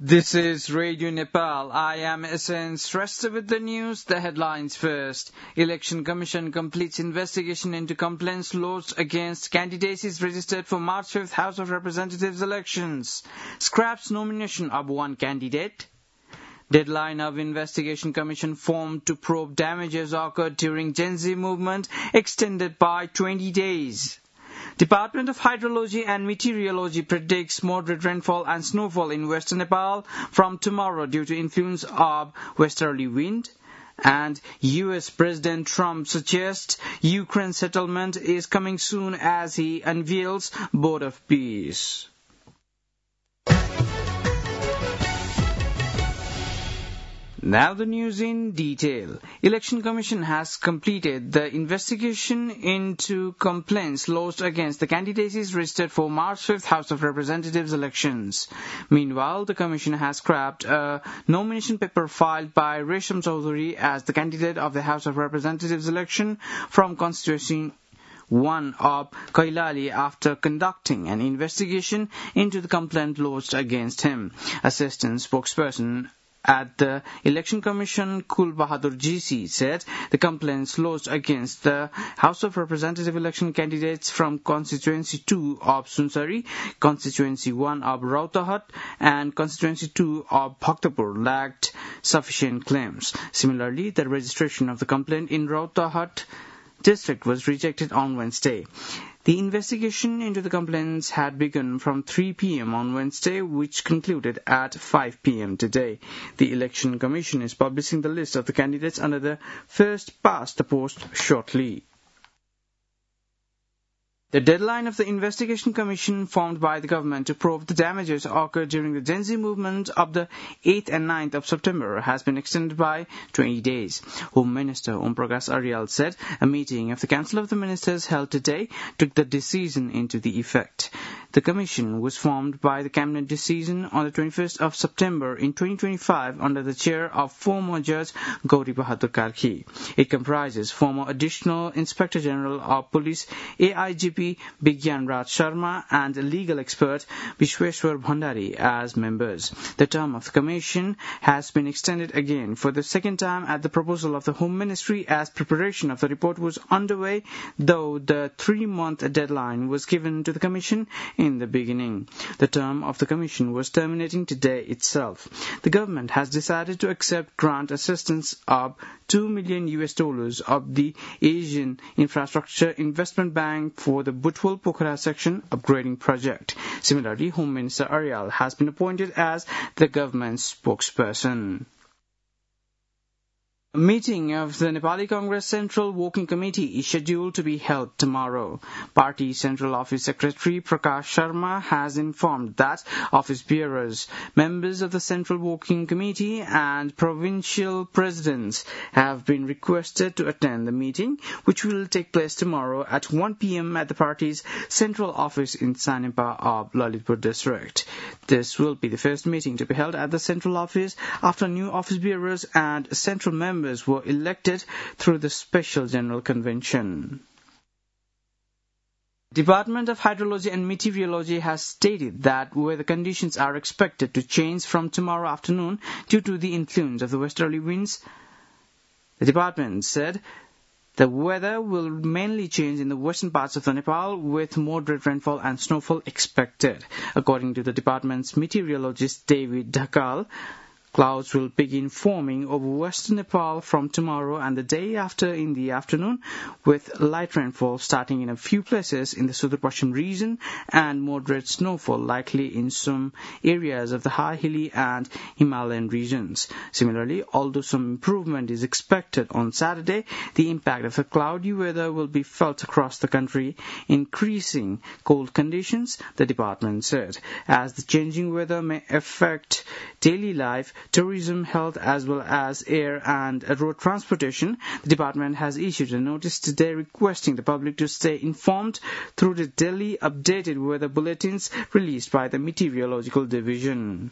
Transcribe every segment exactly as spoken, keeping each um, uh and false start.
This is Radio Nepal. I am S N Shrestha with the news. The headlines first. Election Commission completes investigation into complaints lodged against candidacies registered for March fifth House of Representatives elections. Scraps nomination of one candidate. Deadline of investigation commission formed to probe damages occurred during Gen Z movement extended by twenty days. Department of Hydrology and Meteorology predicts moderate rainfall and snowfall in western Nepal from tomorrow due to influence of westerly wind. And U S President Trump suggests Ukraine settlement is coming soon as he unveils Board of Peace. Now the news in detail. Election Commission has completed the investigation into complaints lodged against the candidacies registered for March fifth House of Representatives elections. Meanwhile, the Commission has scrapped a nomination paper filed by Resham Chowdhury as the candidate of the House of Representatives election from constituency one of Kailali after conducting an investigation into the complaint lodged against him. Assistant spokesperson at the Election Commission, Kul Bahadur G C said the complaints lodged against the House of Representative election candidates from Constituency two of Sunsari, Constituency one of Rautahat, and Constituency two of Bhaktapur lacked sufficient claims. Similarly, the registration of the complaint in Rautahat district was rejected on Wednesday. The investigation into the complaints had begun from three p.m. on Wednesday, which concluded at five p.m. today. The Election Commission is publishing the list of the candidates under the first past the post shortly. The deadline of the investigation commission formed by the government to probe the damages occurred during the Gen Z movement of the eighth and ninth of September has been extended by twenty days. Home Minister Om Prakash Aryal said a meeting of the Council of the Ministers held today took the decision into the effect. The commission was formed by the cabinet decision on the twenty-first of September in twenty twenty-five under the chair of former Judge Gauri Bahadur Karki. It comprises former Additional Inspector General of Police A I G P Bigyan Raj Sharma and legal expert Vishweshwar Bhandari as members. The term of the commission has been extended again for the second time at the proposal of the Home Ministry as preparation of the report was underway, though the three-month deadline was given to the commission in the beginning. The term of the commission was terminating today itself. The government has decided to accept grant assistance of two million U S dollars of the Asian Infrastructure Investment Bank for the Butwal Pokhara section upgrading project. Similarly, Home Minister Aryal has been appointed as the government's spokesperson. A meeting of the Nepali Congress Central Working Committee is scheduled to be held tomorrow. Party Central Office Secretary Prakash Sharma has informed that office bearers, members of the Central Working Committee and provincial presidents have been requested to attend the meeting, which will take place tomorrow at one p.m. at the party's central office in Sanepa of Lalitpur district. This will be the first meeting to be held at the central office after new office bearers and central members were elected through the Special General Convention. Department of Hydrology and Meteorology has stated that weather conditions are expected to change from tomorrow afternoon due to the influence of the westerly winds. The department said the weather will mainly change in the western parts of the Nepal with moderate rainfall and snowfall expected. According to the department's meteorologist David Dhakal, clouds will begin forming over western Nepal from tomorrow and the day after in the afternoon, with light rainfall starting in a few places in the Sudar Pashchim region and moderate snowfall likely in some areas of the high hilly and Himalayan regions. Similarly, although some improvement is expected on Saturday, the impact of the cloudy weather will be felt across the country, increasing cold conditions, the department said. As the changing weather may affect daily life, tourism, health, as well as air and road transportation, the department has issued a notice today requesting the public to stay informed through the daily updated weather bulletins released by the Meteorological Division.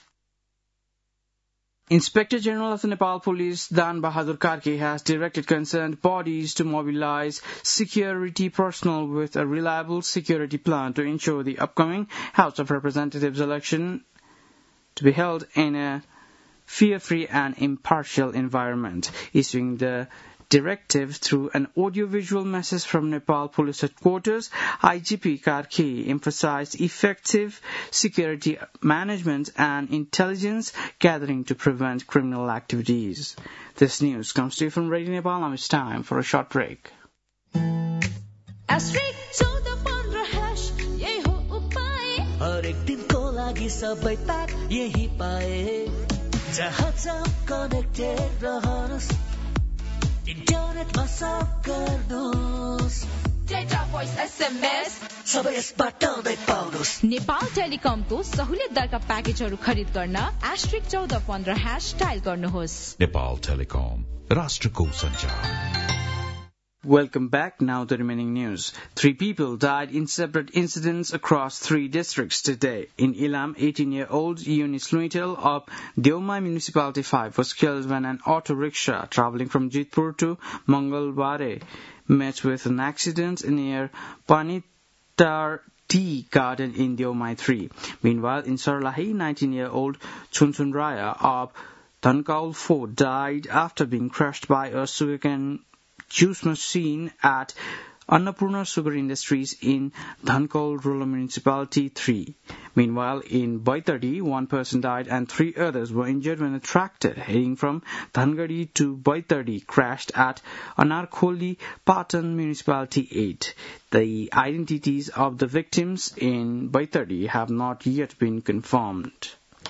Inspector General of the Nepal Police Dan Bahadur Karki has directed concerned bodies to mobilize security personnel with a reliable security plan to ensure the upcoming House of Representatives election to be held in a fear-free and impartial environment, issuing the directive through an audio-visual message from Nepal Police Headquarters. I G P Karki emphasized effective security management and intelligence gathering to prevent criminal activities. This news comes to you from Radio Nepal. Now it's time for a short break. हरेक दिनको लागि सबै ताक यही पाए जहाँ जहाँ connected रहनुस् इन्टरनेटमा सब गर्नुस् डेटा भोइस एसएमएस सबै यसबाट नै पाउनुस् नेपाल टेलिकमको सहुलियत दरका प्याकेजहरू खरिद गर्न एस्ट्रिक चौध पन्ध्र ह्याश डायल गर्नुहोस् नेपाल टेलिकम राष्ट्रको सञ्चार. Welcome back. Now the remaining news. Three people died in separate incidents across three districts today. In Ilam, eighteen-year-old Eunice Luitel of Deomai Municipality five was killed when an auto rickshaw traveling from Jitpur to Mangalware met with an accident near Panitar Tea Garden in Deomai three. Meanwhile, in Sarlahi, nineteen-year-old Chunchun Raya of Thankaul four died after being crushed by a sugarcane juice machine at Annapurna Sugar Industries in Dhankol Rural Municipality three. Meanwhile, in Baitadi, one person died and three others were injured when a tractor heading from Dhangadi to Baitadi crashed at Anarkholi Patan Municipality eight. The identities of the victims in Baitadi have not yet been confirmed.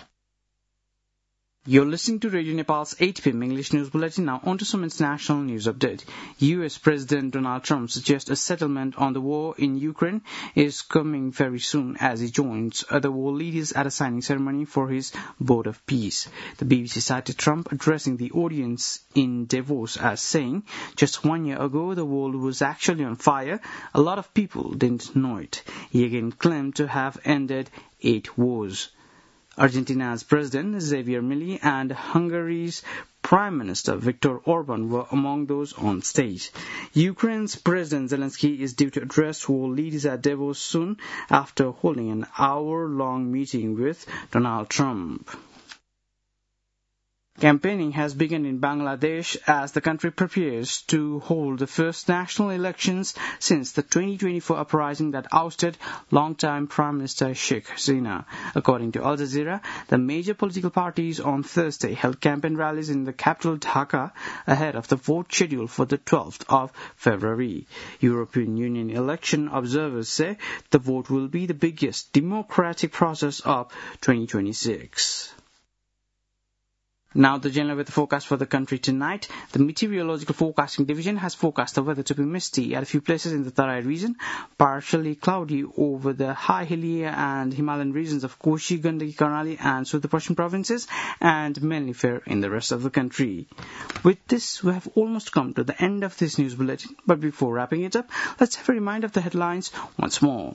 You're listening to Radio Nepal's eight p.m. English News Bulletin. Now on to some international news update. U S President Donald Trump suggests a settlement on the war in Ukraine is coming very soon as he joins other war leaders at a signing ceremony for his Board of Peace. The B B C cited Trump addressing the audience in Davos as saying, just one year ago the world was actually on fire. A lot of people didn't know it. He again claimed to have ended eight wars. Argentina's President Javier Milei and Hungary's Prime Minister Viktor Orban were among those on stage. Ukraine's President Zelensky is due to address world leaders at Davos soon after holding an hour-long meeting with Donald Trump. Campaigning has begun in Bangladesh as the country prepares to hold the first national elections since the twenty twenty-four uprising that ousted longtime Prime Minister Sheikh Hasina. According to Al Jazeera, the major political parties on Thursday held campaign rallies in the capital Dhaka ahead of the vote scheduled for the twelfth of February. European Union election observers say the vote will be the biggest democratic process of twenty twenty-six. Now the general weather forecast for the country tonight. The Meteorological Forecasting Division has forecast the weather to be misty at a few places in the Tarai region, partially cloudy over the high hilly and Himalayan regions of Koshi, Gandaki, Karnali and Sudarshan provinces, and mainly fair in the rest of the country. With this, we have almost come to the end of this news bulletin, but before wrapping it up, let's have a reminder of the headlines once more.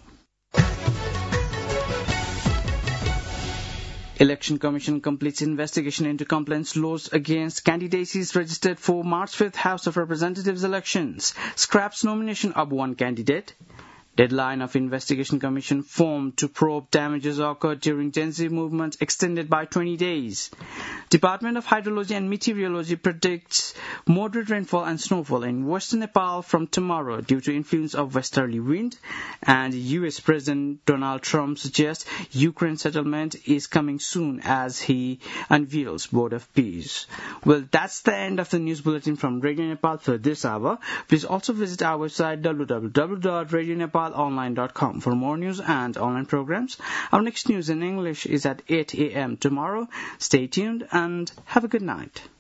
Election Commission completes investigation into complaints lodged against candidacies registered for March fifth House of Representatives elections. Scraps nomination of one candidate. Deadline of Investigation Commission formed to probe damages occurred during Gen Z movement extended by twenty days. Department of Hydrology and Meteorology predicts moderate rainfall and snowfall in western Nepal from tomorrow due to influence of westerly wind. And U S President Donald Trump suggests Ukraine settlement is coming soon as he unveils Board of Peace. Well, that's the end of the news bulletin from Radio Nepal for this hour. Please also visit our website w w w dot radio nepal online dot com for more news and online programs. Our next news in English is at eight a.m. tomorrow. Stay tuned and have a good night.